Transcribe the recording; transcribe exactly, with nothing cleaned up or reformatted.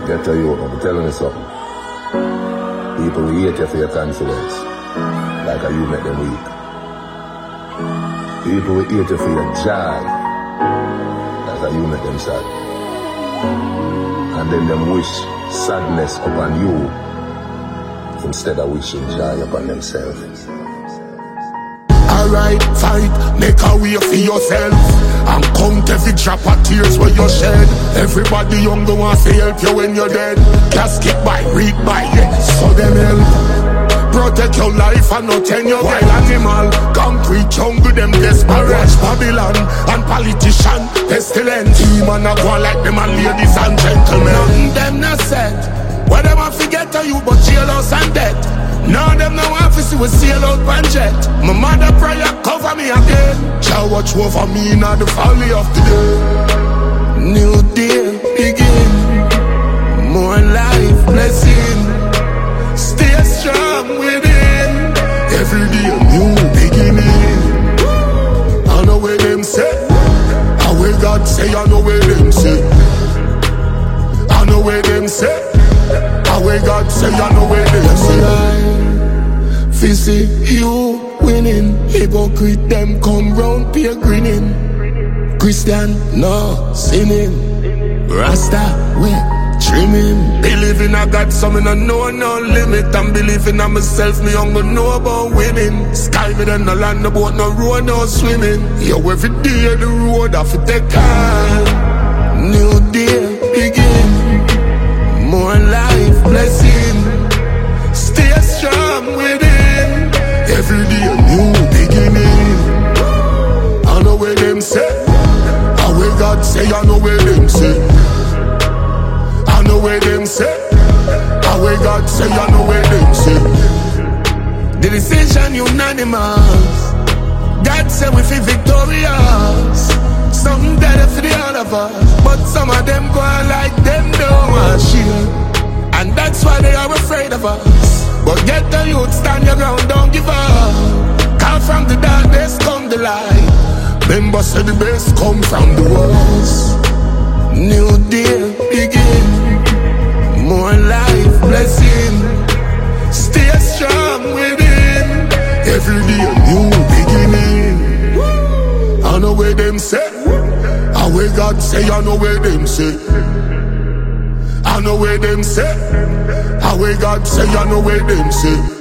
Get to you, I'm telling you something. People will hate you for your confidence, like how you make them weak. People will hate you for your joy, like how you make them sad. And then them wish sadness upon you instead of wishing joy upon themselves. Alright, fight, make a way for yourself, and count every drop of tears where you shed. Everybody younger wants to help you when you're dead. Casket by, read by, yes, so them help. Protect your life and not turn your wild animal. Concrete jungle, them desperate. Babylon and politician, pestilent. Demon a go like them and ladies and gentlemen. Nothing them not said. What them want to forget to you but jailhouse and death. Now them no want to see we sail out and jet. My mother prayer cover me again. Jah watch over me in the valley of the day. New day begin, more life blessing. Stay strong within. Every day new beginning. I know where them say, I where God say, I know where them say. I know where them say, I where God say, I know where them say. Fi see you winning, hypocrite them come round peer grinning. Christian no sinning, Rasta we trimming. Believing I got something I know no limit. I'm believing in myself, me young know about winning. Sky me then no land, no boat, no road, no swimming. Yo, every day the road I fi take on. New day begin, more life blessing. Stay strong within. Every day a new beginning. I know where them say, I where God say, I know where them say. I know where them say, I where God say, I know where them say. The decision unanimous. God say we feel victorious. Some dead for the all of us, but some of them go on like them don't want shit. And that's why they are afraid of us. But get the youth, stand your ground, don't give up. Come from the darkness, come the light. Remember, say the best come from the worst. New day begin, more life blessing. Stay strong within. Every day a new beginning. I know where them say, I where God say, I know where them say. I know where them say, I where God say, I know where them say.